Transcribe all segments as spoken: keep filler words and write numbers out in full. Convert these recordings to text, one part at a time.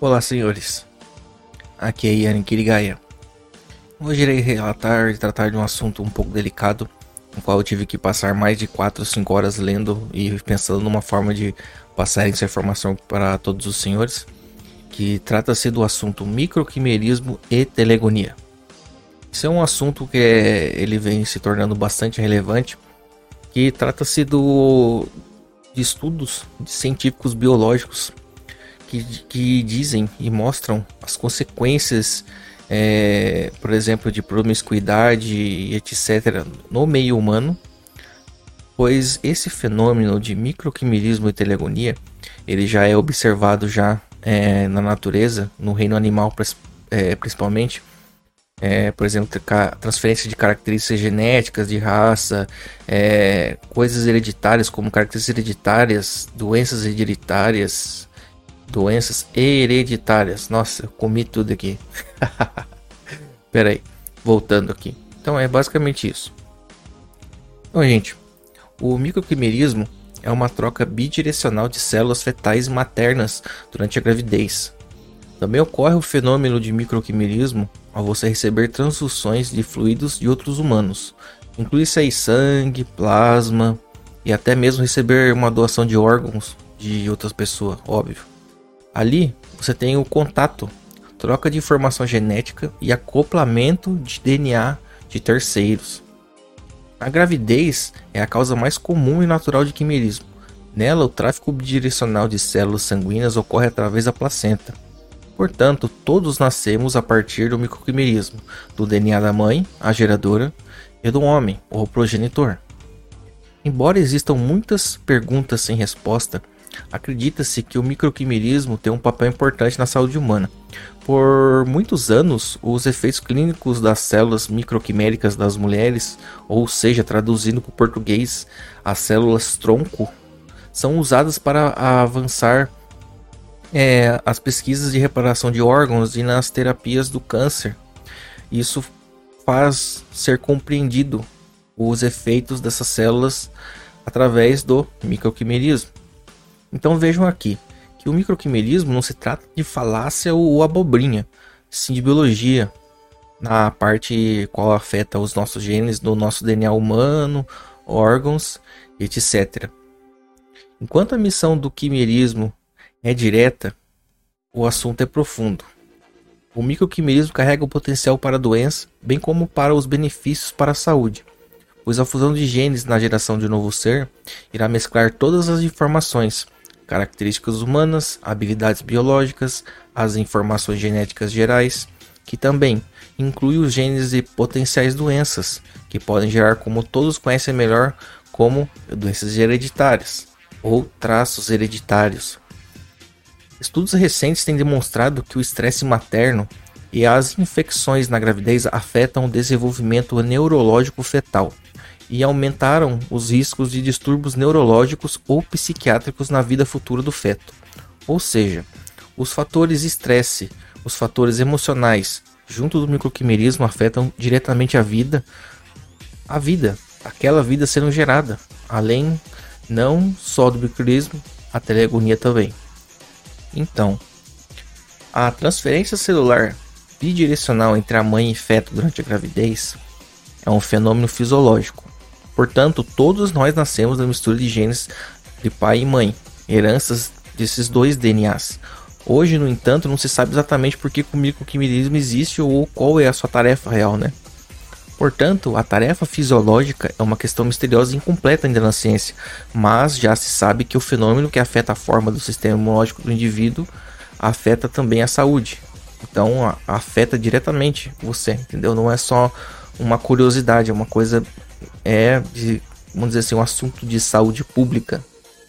Olá, senhores. Aqui é Ian Kirigaya. Hoje irei relatar e tratar de um assunto um pouco delicado, no qual eu tive que passar mais de quatro ou cinco horas lendo e pensando numa forma de passar essa informação para todos os senhores, que trata-se do assunto microquimerismo e telegonia. Esse é um assunto que é, ele vem se tornando bastante relevante, que trata-se do, de estudos de científicos biológicos que, que dizem e mostram as consequências, é, por exemplo, de promiscuidade e etcétera no meio humano, pois esse fenômeno de microquimerismo e telegonia ele já é observado já é, na natureza, no reino animal é, principalmente. É, por exemplo, transferência de características genéticas, de raça, é, coisas hereditárias como características hereditárias, doenças hereditárias, doenças hereditárias. Nossa, eu comi tudo aqui. Pera aí, voltando aqui. Então é basicamente isso. Então, gente, o microquimerismo é uma troca bidirecional de células fetais e maternas durante a gravidez. Também ocorre o fenômeno de microquimerismo ao você receber transfusões de fluidos de outros humanos. Inclui-se aí sangue, plasma e até mesmo receber uma doação de órgãos de outras pessoas, óbvio. Ali você tem o contato, troca de informação genética e acoplamento de D N A de terceiros. A gravidez é a causa mais comum e natural de quimerismo. Nela, o tráfego bidirecional de células sanguíneas ocorre através da placenta. Portanto, todos nascemos a partir do microquimerismo, do D N A da mãe, a geradora, e do homem, o progenitor. Embora existam muitas perguntas sem resposta, acredita-se que o microquimerismo tem um papel importante na saúde humana. Por muitos anos, os efeitos clínicos das células microquiméricas das mulheres, ou seja, traduzindo para o português, as células tronco, são usadas para avançar É, as pesquisas de reparação de órgãos e nas terapias do câncer. Isso faz ser compreendido os efeitos dessas células através do microquimerismo. Então vejam aqui que o microquimerismo não se trata de falácia ou abobrinha, sim de biologia, na parte qual afeta os nossos genes do nosso D N A humano, órgãos, etcétera. Enquanto a missão do quimerismo é direta, o assunto é profundo. O microquimerismo carrega o potencial para a doença, bem como para os benefícios para a saúde, pois a fusão de genes na geração de um novo ser irá mesclar todas as informações, características humanas, habilidades biológicas, as informações genéticas gerais, que também inclui os genes e potenciais doenças, que podem gerar, como todos conhecem melhor, como doenças hereditárias ou traços hereditários. Estudos recentes têm demonstrado que o estresse materno e as infecções na gravidez afetam o desenvolvimento neurológico fetal e aumentaram os riscos de distúrbios neurológicos ou psiquiátricos na vida futura do feto. Ou seja, os fatores estresse, os fatores emocionais, junto do microquimerismo, afetam diretamente a vida, a vida, aquela vida sendo gerada, além não só do microquimerismo, a telegonia também. Então, a transferência celular bidirecional entre a mãe e feto durante a gravidez é um fenômeno fisiológico. Portanto, todos nós nascemos da mistura de genes de pai e mãe, heranças desses dois D N As. Hoje, no entanto, não se sabe exatamente por que o microquimerismo existe ou qual é a sua tarefa real, né? Portanto, a tarefa fisiológica é uma questão misteriosa e incompleta ainda na ciência, mas já se sabe que o fenômeno que afeta a forma do sistema imunológico do indivíduo afeta também a saúde. Então, a, afeta diretamente você, entendeu? Não é só uma curiosidade, é uma coisa, é, de, vamos dizer assim, um assunto de saúde pública.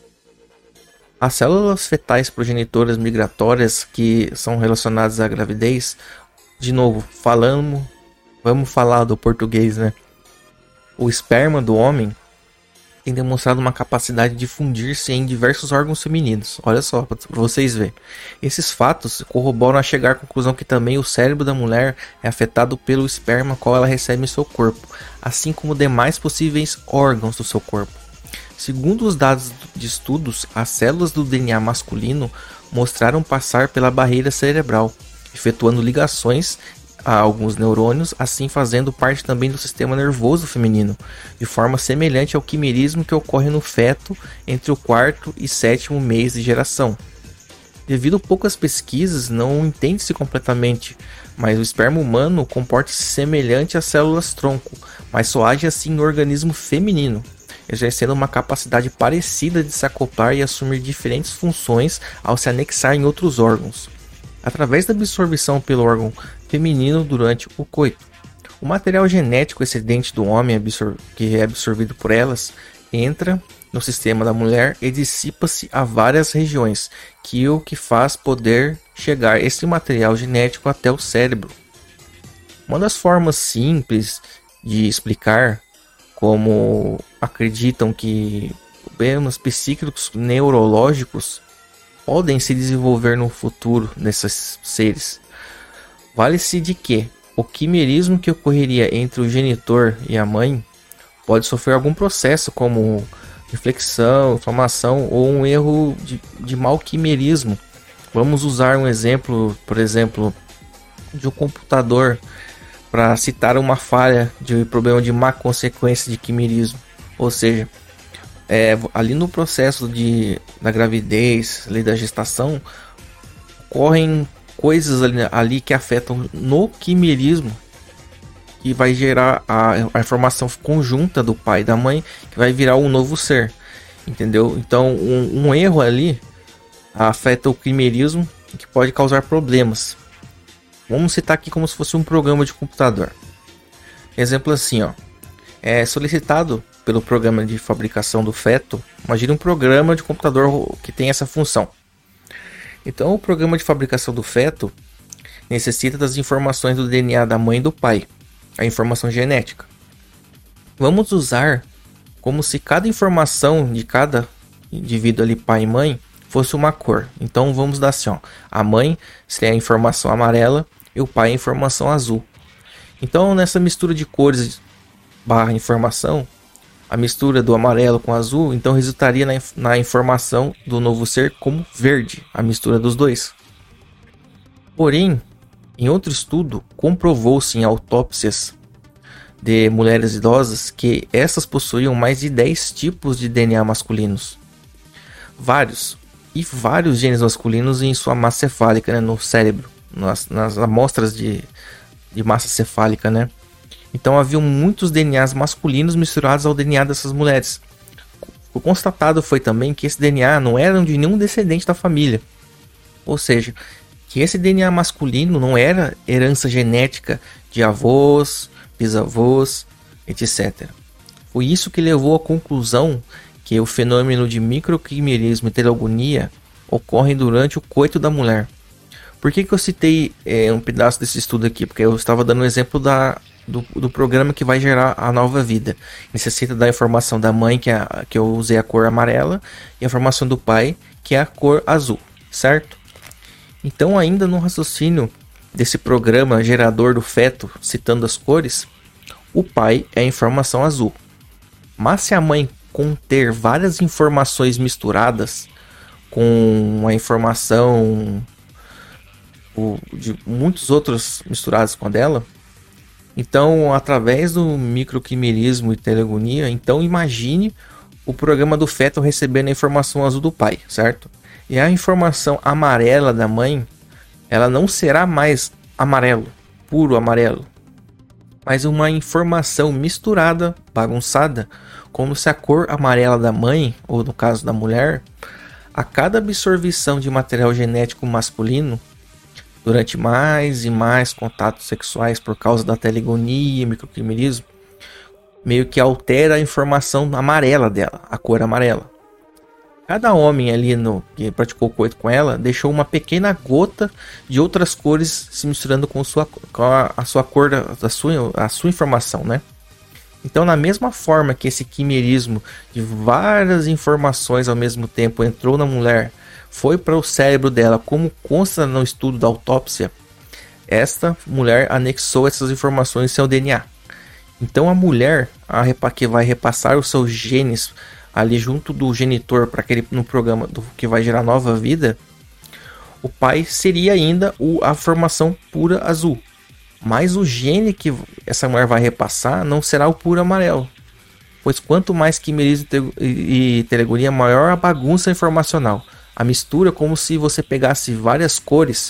As células fetais progenitoras migratórias que são relacionadas à gravidez, de novo, falando... Vamos falar do português, né? O esperma do homem tem demonstrado uma capacidade de fundir-se em diversos órgãos femininos. Olha só, para vocês verem. Esses fatos corroboram a chegar à conclusão que também o cérebro da mulher é afetado pelo esperma qual ela recebe em seu corpo, assim como demais possíveis órgãos do seu corpo. Segundo os dados de estudos, as células do D N A masculino mostraram passar pela barreira cerebral, efetuando ligações a alguns neurônios, assim fazendo parte também do sistema nervoso feminino, de forma semelhante ao quimerismo que ocorre no feto entre o quarto e sétimo mês de geração. Devido a poucas pesquisas, não entende-se completamente, mas o esperma humano comporta-se semelhante às células-tronco, mas só age assim no organismo feminino, exercendo uma capacidade parecida de se acoplar e assumir diferentes funções ao se anexar em outros órgãos, através da absorção pelo órgão feminino durante o coito. O material genético excedente do homem, que é absorvido por elas, entra no sistema da mulher e dissipa-se a várias regiões, que é o que faz poder chegar esse material genético até o cérebro. Uma das formas simples de explicar como acreditam que problemas psíquicos neurológicos podem se desenvolver no futuro nesses seres. Vale-se de que o quimerismo que ocorreria entre o genitor e a mãe pode sofrer algum processo como inflexão, inflamação ou um erro de, de mau quimerismo. Vamos usar um exemplo, por exemplo, de um computador para citar uma falha de problema de má consequência de quimerismo. Ou seja, é, ali no processo de, da gravidez, ali da gestação, ocorrem coisas ali, ali que afetam no quimerismo, que vai gerar a, a informação conjunta do pai e da mãe, que vai virar um novo ser, entendeu? Então um, um erro ali afeta o quimerismo, que pode causar problemas. Vamos citar aqui como se fosse um programa de computador. Exemplo assim, ó, é solicitado pelo programa de fabricação do feto. Imagine um programa de computador que tem essa função. Então o programa de fabricação do feto necessita das informações do D N A da mãe e do pai, a informação genética. Vamos usar como se cada informação de cada indivíduo ali, pai e mãe, fosse uma cor. Então vamos dar assim, ó, a mãe seria a informação amarela e o pai a informação azul. Então nessa mistura de cores barra informação, a mistura do amarelo com azul, então resultaria na, na informação do novo ser como verde, a mistura dos dois. Porém, em outro estudo, comprovou-se em autópsias de mulheres idosas que essas possuíam mais de dez tipos de D N A masculinos. Vários, e vários genes masculinos em sua massa cefálica, né, no cérebro, nas, nas amostras de, de massa cefálica, né? Então haviam muitos D N As masculinos misturados ao D N A dessas mulheres. O constatado foi também que esse D N A não era de nenhum descendente da família. Ou seja, que esse D N A masculino não era herança genética de avós, bisavós, etcétera. Foi isso que levou à conclusão que o fenômeno de microquimerismo e telegonia ocorre durante o coito da mulher. Por que que eu citei é, um pedaço desse estudo aqui? Porque eu estava dando o exemplo da, do, do programa que vai gerar a nova vida. Necessita da informação da mãe, que, é, que eu usei a cor amarela, e a informação do pai, que é a cor azul, certo? Então, ainda no raciocínio desse programa gerador do feto, citando as cores, o pai é a informação azul. Mas se a mãe conter várias informações misturadas com a informação de muitos outros misturados com a dela, então, através do microquimerismo e telegonia, então imagine o programa do feto recebendo a informação azul do pai, certo? E a informação amarela da mãe, ela não será mais amarelo, puro amarelo, mas uma informação misturada, bagunçada, como se a cor amarela da mãe, ou no caso da mulher, a cada absorção de material genético masculino, durante mais e mais contatos sexuais por causa da telegonia e microquimerismo, meio que altera a informação amarela dela, a cor amarela. Cada homem ali no, que praticou coito com ela deixou uma pequena gota de outras cores se misturando com, sua, com a, a sua cor, da, da sua, a sua informação, né? Então, na mesma forma que esse quimerismo de várias informações ao mesmo tempo entrou na mulher, foi para o cérebro dela, como consta no estudo da autópsia, esta mulher anexou essas informações em seu D N A. Então, a mulher a que vai repassar os seus genes ali junto do genitor para aquele no programa do, que vai gerar nova vida, o pai seria ainda o, a formação pura azul. Mas o gene que essa mulher vai repassar não será o puro amarelo. Pois quanto mais quimerismo e telegonia, maior a bagunça informacional. A mistura é como se você pegasse várias cores.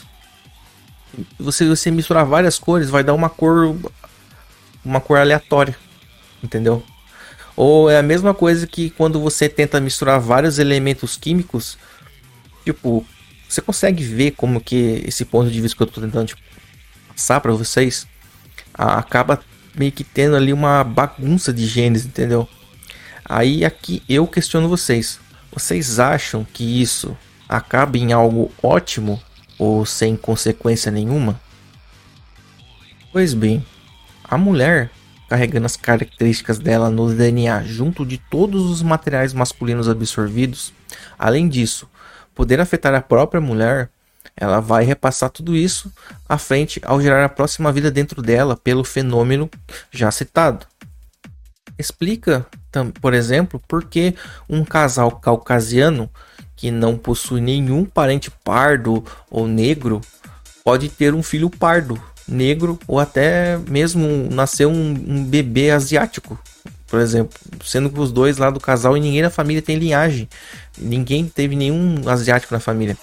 Você, você misturar várias cores vai dar uma cor, uma cor aleatória. Entendeu? Ou é a mesma coisa que quando você tenta misturar vários elementos químicos. Tipo, você consegue ver como que esse ponto de vista que eu estou tentando tipo, passar para vocês acaba meio que tendo ali uma bagunça de genes, entendeu? Aí aqui eu questiono vocês. Vocês acham que isso acaba em algo ótimo ou sem consequência nenhuma? Pois bem, a mulher carregando as características dela no D N A junto de todos os materiais masculinos absorvidos, além disso, poder afetar a própria mulher, ela vai repassar tudo isso à frente ao gerar a próxima vida dentro dela pelo fenômeno já citado. Explica, por exemplo, por que um casal caucasiano que não possui nenhum parente pardo ou negro pode ter um filho pardo, negro ou até mesmo nascer um, um bebê asiático, por exemplo, sendo que os dois lá do casal e ninguém na família tem linhagem, ninguém teve nenhum asiático na família.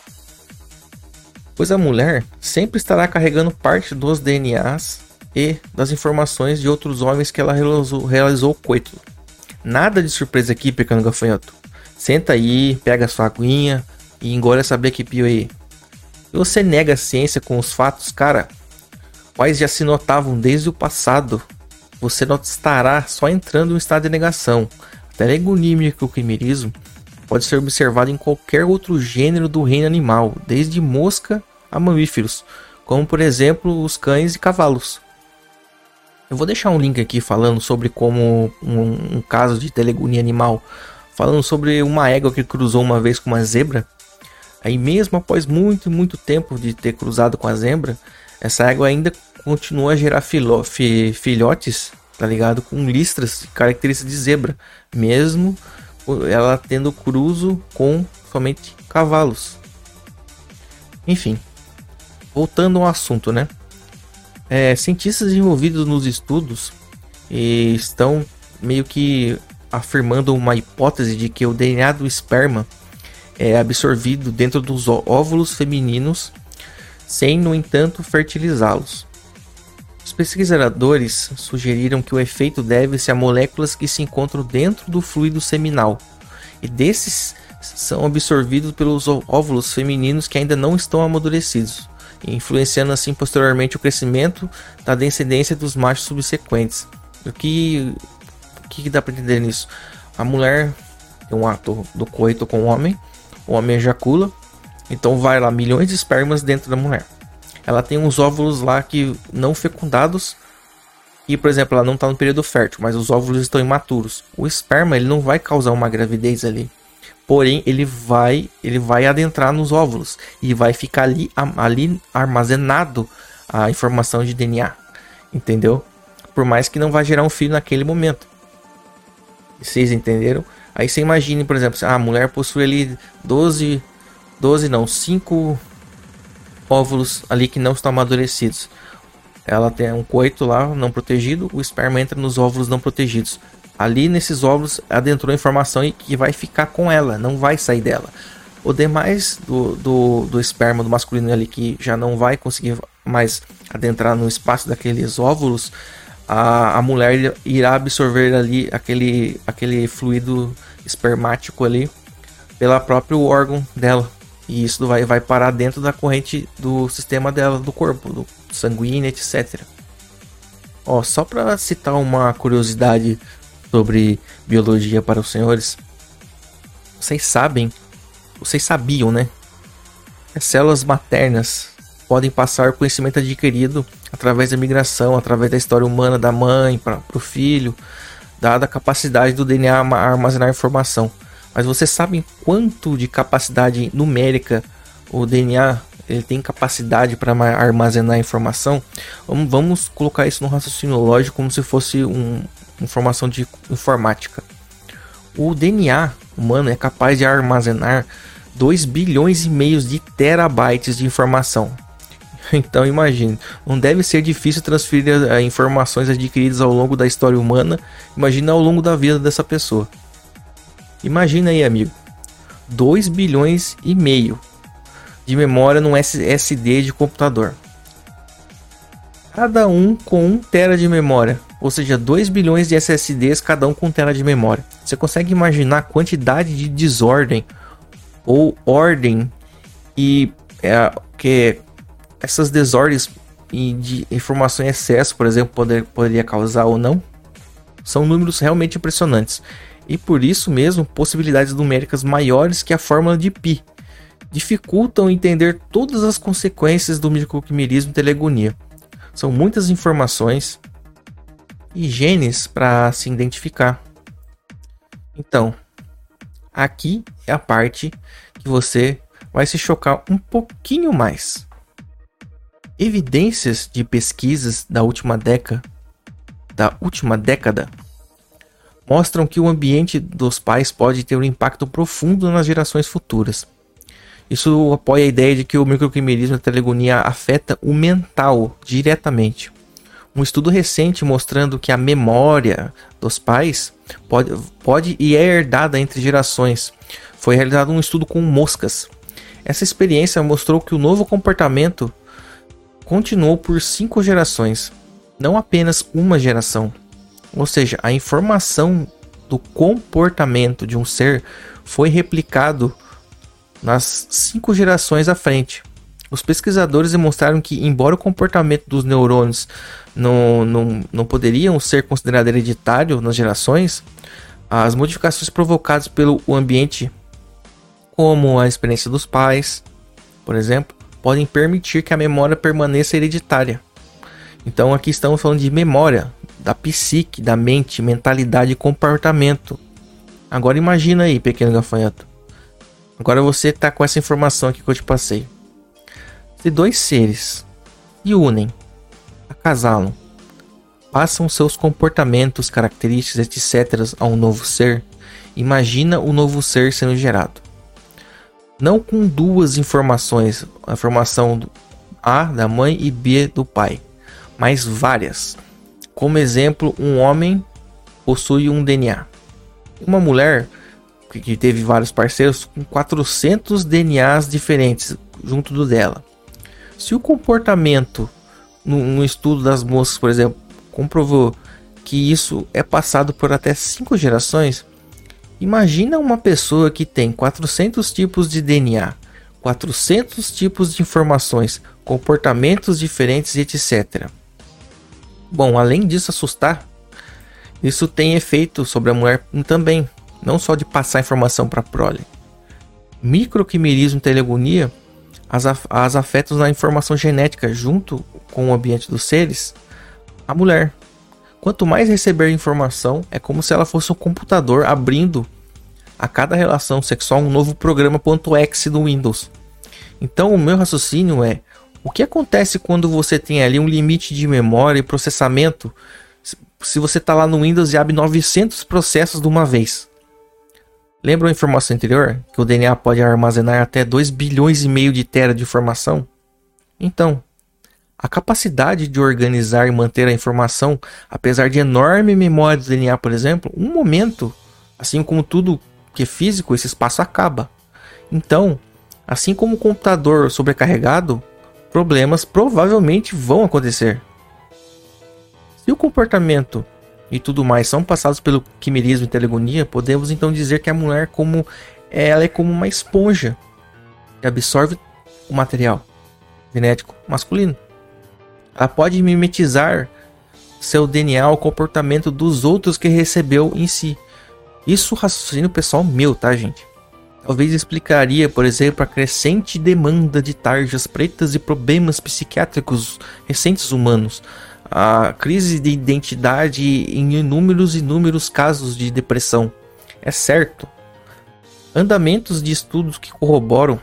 Pois a mulher sempre estará carregando parte dos D N As e das informações de outros homens que ela realizou, realizou o coito. Nada de surpresa aqui, pequeno gafanhoto. Senta aí, pega a sua aguinha e engole essa Blackpill aí. Se você nega a ciência com os fatos, cara, quais já se notavam desde o passado, você não estará só entrando em estado de negação. A telegonia e o quimerismo pode ser observado em qualquer outro gênero do reino animal, desde mosca a mamíferos, como por exemplo os cães e cavalos. Eu vou deixar um link aqui falando sobre como um, um caso de telegonia animal, falando sobre uma égua que cruzou uma vez com uma zebra. Aí mesmo após muito, muito tempo de ter cruzado com a zebra, essa égua ainda continua a gerar filho, fi, filhotes, tá ligado? Com listras, características de zebra, mesmo ela tendo cruzo com somente cavalos. Enfim, voltando ao assunto, né? É, cientistas envolvidos nos estudos e estão meio que afirmando uma hipótese de que o D N A do esperma é absorvido dentro dos óvulos femininos, sem, no entanto, fertilizá-los. Os pesquisadores sugeriram que o efeito deve-se a moléculas que se encontram dentro do fluido seminal, e desses são absorvidos pelos óvulos femininos que ainda não estão amadurecidos, influenciando assim posteriormente o crescimento da descendência dos machos subsequentes. O que, o que dá para entender nisso? A mulher tem um ato do coito com o homem, o homem ejacula, então vai lá milhões de espermas dentro da mulher. Ela tem uns óvulos lá que não fecundados e, por exemplo, ela não está no período fértil, mas os óvulos estão imaturos. O esperma ele não vai causar uma gravidez ali, porém ele vai, ele vai adentrar nos óvulos e vai ficar ali, ali armazenado a informação de D N A, entendeu? Por mais que não vai gerar um filho naquele momento. Vocês entenderam? Aí você imagine, por exemplo, a mulher possui ali doze, doze não, cinco óvulos ali que não estão amadurecidos. Ela tem um coito lá não protegido, o esperma entra nos óvulos não protegidos. Ali nesses óvulos adentrou a informação e que vai ficar com ela, não vai sair dela. O demais do, do, do esperma do masculino ali que já não vai conseguir mais adentrar no espaço daqueles óvulos, a, a mulher irá absorver ali aquele, aquele fluido espermático ali pela próprio órgão dela. E isso vai, vai parar dentro da corrente do sistema dela, do corpo, do sanguíneo, etcétera. Ó, só para citar uma curiosidade sobre biologia para os senhores. Vocês sabem, vocês sabiam, né? As células maternas podem passar conhecimento adquirido através da migração, através da história humana da mãe para o filho, dada a capacidade do D N A a armazenar informação. Mas vocês sabem quanto de capacidade numérica o D N A ele tem capacidade para armazenar informação? Vamos, vamos colocar isso no raciocínio lógico como se fosse uma informação de informática. O D N A humano é capaz de armazenar dois bilhões e meio de terabytes de informação. Então imagine, não deve ser difícil transferir uh, informações adquiridas ao longo da história humana. Imagina ao longo da vida dessa pessoa. Imagina aí, amigo, dois bilhões e meio de memória num S S D de computador. Cada um com um tera de memória, ou seja, dois bilhões de S S Ds, cada um com um tera de memória. Você consegue imaginar a quantidade de desordem ou ordem e é, que essas desordens e de informação em excesso, por exemplo, poder, poderia causar ou não? São números realmente impressionantes. E por isso mesmo, possibilidades numéricas maiores que a fórmula de Pi dificultam entender todas as consequências do microquimerismo e telegonia. São muitas informações e genes para se identificar. Então, aqui é a parte que você vai se chocar um pouquinho mais. Evidências de pesquisas da última década, da última década mostram que o ambiente dos pais pode ter um impacto profundo nas gerações futuras. Isso apoia a ideia de que o microquimerismo e a telegonia afeta o mental diretamente. Um estudo recente mostrando que a memória dos pais pode, pode e é herdada entre gerações. Foi realizado um estudo com moscas. Essa experiência mostrou que o novo comportamento continuou por cinco gerações, não apenas uma geração. Ou seja, a informação do comportamento de um ser foi replicado nas cinco gerações à frente. Os pesquisadores demonstraram que, embora o comportamento dos neurônios não, não, não poderiam ser considerado hereditário nas gerações, as modificações provocadas pelo ambiente, como a experiência dos pais, por exemplo, podem permitir que a memória permaneça hereditária. Então aqui estamos falando de memória, da psique, da mente, mentalidade e comportamento. Agora imagina aí, pequeno gafanhoto. Agora você está com essa informação aqui que eu te passei. Se dois seres se unem, acasalam, passam seus comportamentos, características, etcétera a um novo ser, imagina o novo ser sendo gerado. Não com duas informações, a informação A da mãe e B do pai, mas várias. Como exemplo, um homem possui um D N A. Uma mulher que teve vários parceiros com quatrocentos D N As diferentes junto do dela. Se o comportamento no, no estudo das moças, por exemplo, comprovou que isso é passado por até cinco gerações, imagina uma pessoa que tem quatrocentos tipos de D N A, quatrocentos tipos de informações, comportamentos diferentes, etcétera. Bom, além disso assustar, isso tem efeito sobre a mulher também, não só de passar informação para a prole. Microquimerismo e telegonia as, af as afetam na informação genética junto com o ambiente dos seres, a mulher. Quanto mais receber informação, é como se ela fosse um computador abrindo a cada relação sexual um novo programa .exe do Windows. Então o meu raciocínio é: o que acontece quando você tem ali um limite de memória e processamento, se você está lá no Windows e abre novecentos processos de uma vez? Lembra a informação anterior? Que o D N A pode armazenar até dois bilhões e meio de tera de informação? Então, a capacidade de organizar e manter a informação, apesar de enorme memória do D N A, por exemplo, um momento, assim como tudo que é físico, esse espaço acaba. Então, assim como o computador sobrecarregado, problemas provavelmente vão acontecer. Se o comportamento e tudo mais são passados pelo quimerismo e telegonia, podemos então dizer que a mulher como, ela é como uma esponja que absorve o material genético masculino. Ela pode mimetizar seu D N A ao comportamento dos outros que recebeu em si. Isso é raciocínio pessoal meu, tá, gente? Talvez explicaria, por exemplo, a crescente demanda de tarjas pretas e problemas psiquiátricos recentes humanos, a crise de identidade em inúmeros e inúmeros casos de depressão. É certo. Andamentos de estudos que corroboram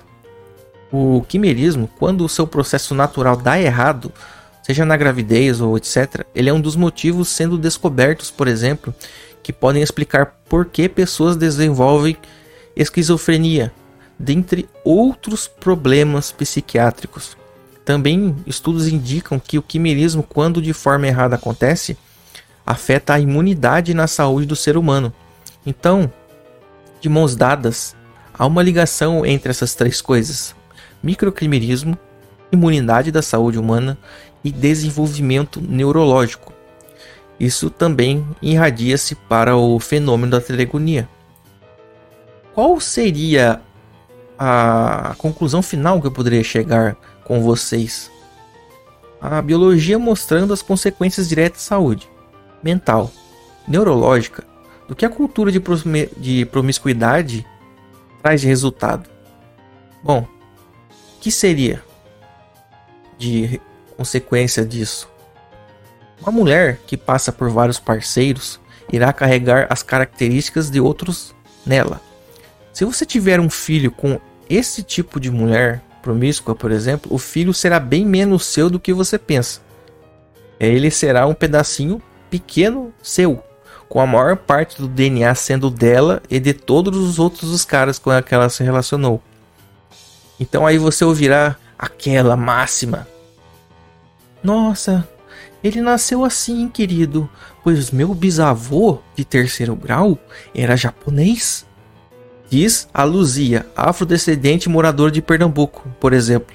o quimerismo, quando o seu processo natural dá errado, seja na gravidez ou etcétera, ele é um dos motivos sendo descobertos, por exemplo, que podem explicar por que pessoas desenvolvem esquizofrenia, dentre outros problemas psiquiátricos. Também estudos indicam que o quimerismo, quando de forma errada acontece, afeta a imunidade na saúde do ser humano. Então, de mãos dadas, há uma ligação entre essas três coisas: microquimerismo, imunidade da saúde humana e desenvolvimento neurológico. Isso também irradia-se para o fenômeno da telegonia. Qual seria a conclusão final que eu poderia chegar com vocês? A biologia mostrando as consequências diretas à saúde mental, neurológica, do que a cultura de, prom- de promiscuidade traz de resultado. Bom, o que seria de consequência disso? Uma mulher que passa por vários parceiros irá carregar as características de outros nela. Se você tiver um filho com esse tipo de mulher promíscua, por exemplo, o filho será bem menos seu do que você pensa. Ele será um pedacinho pequeno seu, com a maior parte do D N A sendo dela e de todos os outros os caras com que ela se relacionou. Então aí você ouvirá aquela máxima: nossa, ele nasceu assim, querido, pois meu bisavô de terceiro grau era japonês. Diz a Luzia, afrodescendente moradora de Pernambuco, por exemplo.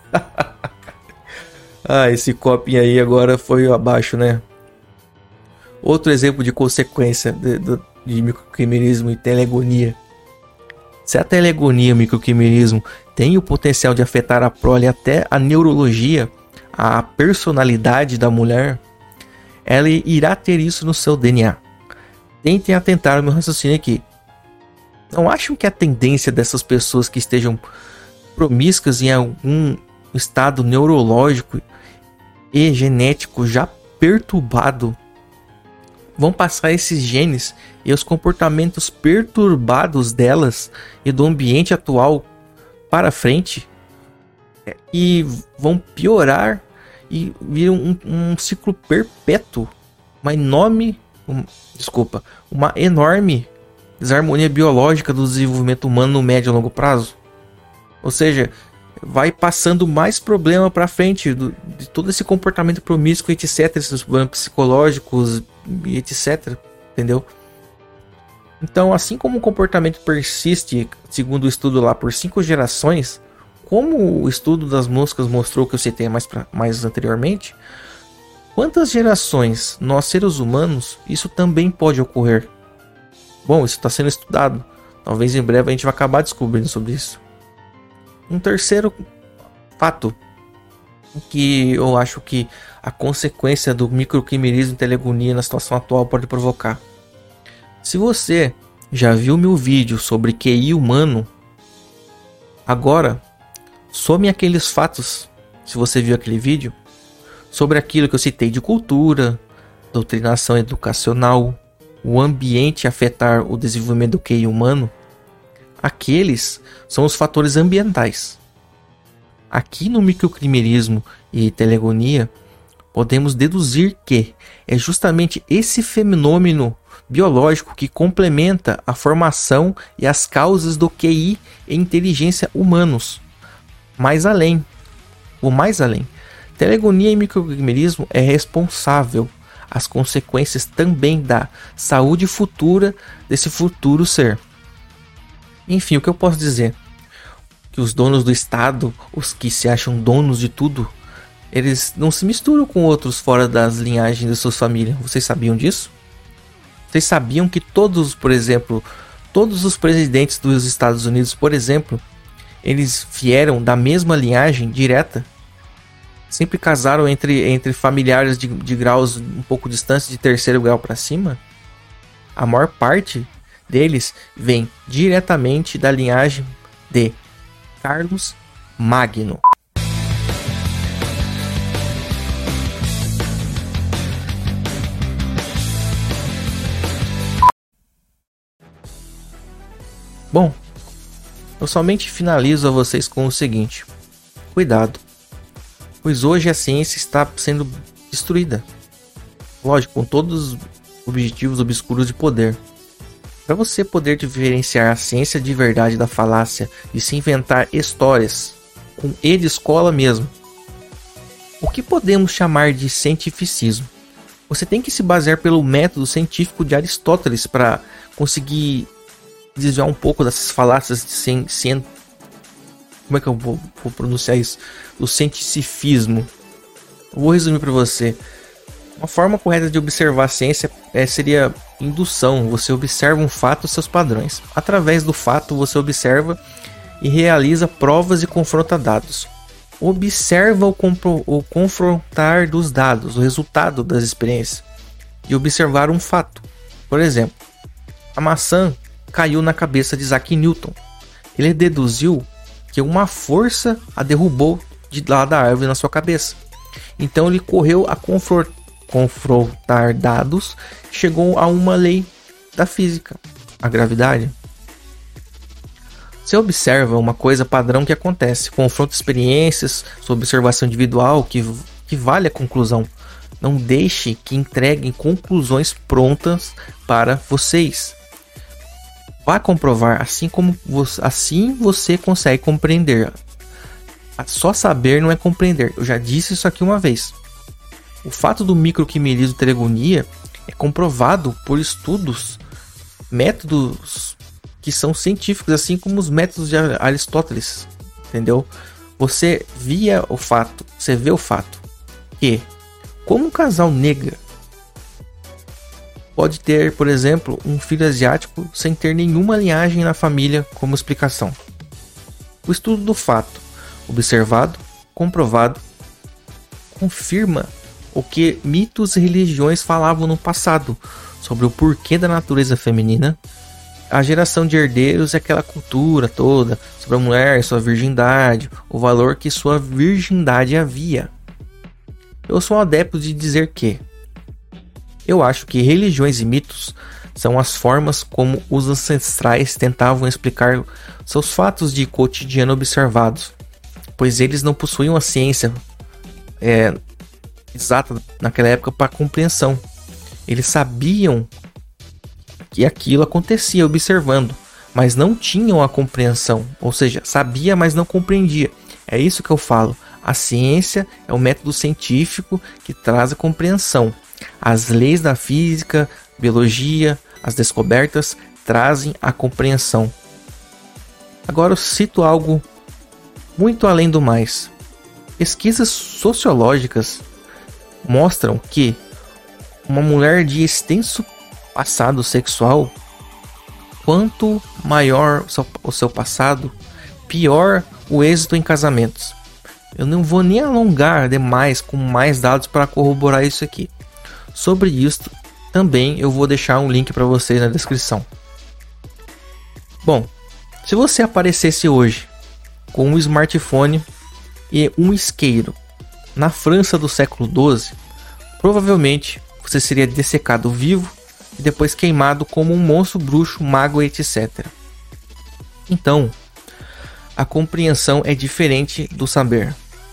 Ah, esse copinho aí agora foi abaixo, né? Outro exemplo de consequência de, de, de microquimerismo e telegonia. Se a telegonia e o microquimerismo têm o potencial de afetar a prole até a neurologia, a personalidade da mulher, ela irá ter isso no seu D N A. Tentem atentar ao meu raciocínio aqui. Não acham que a tendência dessas pessoas que estejam promíscuas em algum estado neurológico e genético já perturbado vão passar esses genes e os comportamentos perturbados delas e do ambiente atual para frente, e vão piorar e viram um, um ciclo perpétuo, uma enorme, um, desculpa, uma enorme desarmonia biológica do desenvolvimento humano no médio e longo prazo. Ou seja, vai passando mais problema para frente do, de todo esse comportamento promíscuo, etc, esses problemas psicológicos, etc, entendeu? Então, assim como o comportamento persiste, segundo o estudo lá, por cinco gerações, como o estudo das moscas mostrou, que eu citei mais, pra, mais anteriormente, quantas gerações nós, seres humanos, isso também pode ocorrer? Bom, isso está sendo estudado. Talvez em breve a gente vai acabar descobrindo sobre isso. Um terceiro fato que eu acho que a consequência do microquimerismo e telegonia na situação atual pode provocar. Se você já viu meu vídeo sobre Q I humano, agora some aqueles fatos, se você viu aquele vídeo, sobre aquilo que eu citei de cultura, doutrinação educacional, o ambiente afetar o desenvolvimento do Q I humano. Aqueles são os fatores ambientais. Aqui no microquimerismo e telegonia, podemos deduzir que é justamente esse fenômeno biológico que complementa a formação e as causas do Q I e inteligência humanos. Mais além, o mais além, telegonia e microquimerismo é responsável as consequências também da saúde futura desse futuro ser. Enfim, o que eu posso dizer? Que os donos do Estado, os que se acham donos de tudo, eles não se misturam com outros fora das linhagens de suas famílias. Vocês sabiam disso? Vocês sabiam que todos, por exemplo, todos os presidentes dos Estados Unidos, por exemplo, eles vieram da mesma linhagem direta? Sempre casaram entre, entre familiares de, de graus um pouco distantes, de terceiro grau para cima? A maior parte deles vem diretamente da linhagem de Carlos Magno. Bom, eu somente finalizo a vocês com o seguinte: cuidado, pois hoje a ciência está sendo destruída. Lógico, com todos os objetivos obscuros de poder. Para você poder diferenciar a ciência de verdade da falácia e se inventar histórias com E de escola mesmo, o que podemos chamar de cientificismo? Você tem que se basear pelo método científico de Aristóteles para conseguir desviar um pouco dessas falácias de ciência. Como é que eu vou, vou pronunciar isso? O cientificismo. Eu vou resumir para você. Uma forma correta de observar a ciência é, seria indução. Você observa um fato e seus padrões. Através do fato, você observa e realiza provas e confronta dados. Observa o, o confrontar dos dados, o resultado das experiências. E observar um fato. Por exemplo, a maçã caiu na cabeça de Isaac Newton. Ele deduziu que uma força a derrubou de lá da árvore na sua cabeça. Então ele correu a confrontar confrontar dados, chegou a uma lei da física, a gravidade. Você observa uma coisa padrão que acontece, confronta experiências, sua observação individual que, que vale a conclusão. Não deixe que entreguem conclusões prontas para vocês. Vá comprovar, assim como você, assim você consegue compreender. Só saber não é compreender. Eu já disse isso aqui uma vez. O fato do microquimerismo e telegonia é comprovado por estudos, métodos que são científicos, assim como os métodos de Aristóteles, entendeu? Você via o fato, você vê o fato que, como um casal nega pode ter, por exemplo, um filho asiático sem ter nenhuma linhagem na família como explicação. O estudo do fato, observado, comprovado, confirma o que mitos e religiões falavam no passado sobre o porquê da natureza feminina, a geração de herdeiros e aquela cultura toda sobre a mulher e sua virgindade, o valor que sua virgindade havia. Eu sou um adepto de dizer que eu acho que religiões e mitos são as formas como os ancestrais tentavam explicar seus fatos de cotidiano observados, pois eles não possuíam a ciência é, exata naquela época para compreensão. Eles sabiam que aquilo acontecia observando, mas não tinham a compreensão, ou seja, sabia, mas não compreendia. É isso que eu falo. A ciência é o método científico que traz a compreensão. As leis da física, biologia, as descobertas trazem a compreensão. Agora eu cito algo muito além do mais. Pesquisas sociológicas mostram que uma mulher de extenso passado sexual, quanto maior o seu, o seu passado, pior o êxito em casamentos. Eu não vou nem alongar demais com mais dados para corroborar isso aqui. Sobre isso, também eu vou deixar um link para vocês na descrição. Bom, se você aparecesse hoje com um smartphone e um isqueiro na França do século doze, provavelmente você seria dessecado vivo e depois queimado como um monstro, bruxo, mago, etcétera. Então, a compreensão é diferente do saber.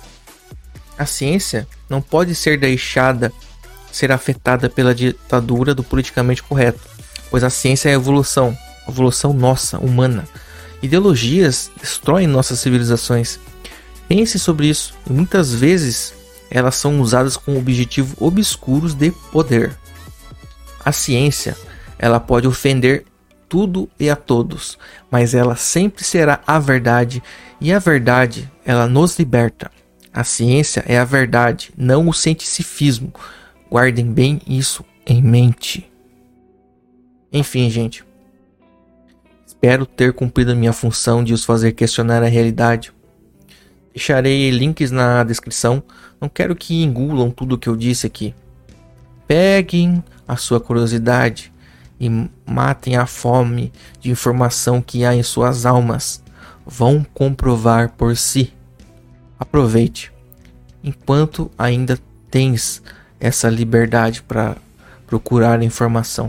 A ciência não pode ser deixada ser afetada pela ditadura do politicamente correto, pois a ciência é a evolução, a evolução nossa, humana. Ideologias destroem nossas civilizações. Pense sobre isso, e muitas vezes elas são usadas com objetivos obscuros de poder. A ciência, ela pode ofender tudo e a todos, mas ela sempre será a verdade, e a verdade, ela nos liberta. A ciência é a verdade, não o cientificismo. Guardem bem isso em mente. Enfim, gente. Espero ter cumprido a minha função de os fazer questionar a realidade. Deixarei links na descrição. Não quero que engulam tudo o que eu disse aqui. Peguem a sua curiosidade e matem a fome de informação que há em suas almas. Vão comprovar por si. Aproveite, enquanto ainda tens essa liberdade para procurar informação.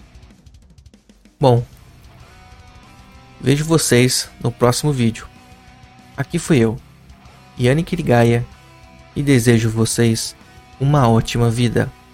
Bom, vejo vocês no próximo vídeo. Aqui fui eu, Yanni Kirigaya, e desejo vocês uma ótima vida.